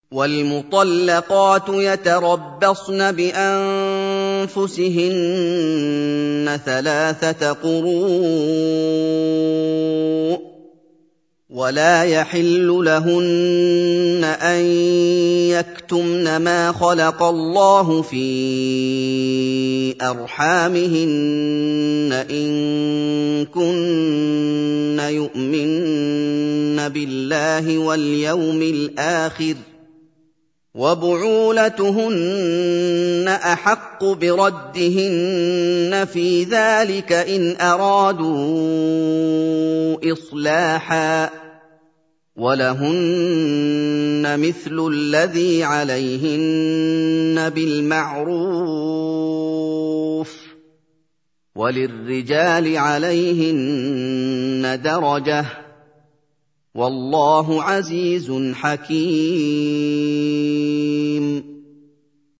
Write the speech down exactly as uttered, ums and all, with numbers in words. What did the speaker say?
وَالْمُطَلَّقَاتُ يَتَرَبَّصْنَ بِأَنفُسِهِنَّ ثَلَاثَةَ قُرُوءٍ ۚ وَلَا يَحِلُّ لَهُنَّ أَن يَكْتُمْنَ مَا خَلَقَ اللَّهُ فِي أَرْحَامِهِنَّ إِن كُنَّ يُؤْمِنَّ بِاللَّهِ وَالْيَوْمِ الْآخِرِ ۚ وَبُعُولَتُهُنَّ أَحَقُّ بِرَدِّهِنَّ فِي ذَٰلِكَ إِنْ أَرَادُوا إِصْلَاحًا ۚ وَلَهُنَّ مِثْلُ الَّذِي عَلَيْهِنَّ بِالْمَعْرُوفِ ۚ وَلِلرِّجَالِ عَلَيْهِنَّ دَرَجَةٌ ۗ وَاللَّهُ عَزِيزٌ حَكِيمٌ.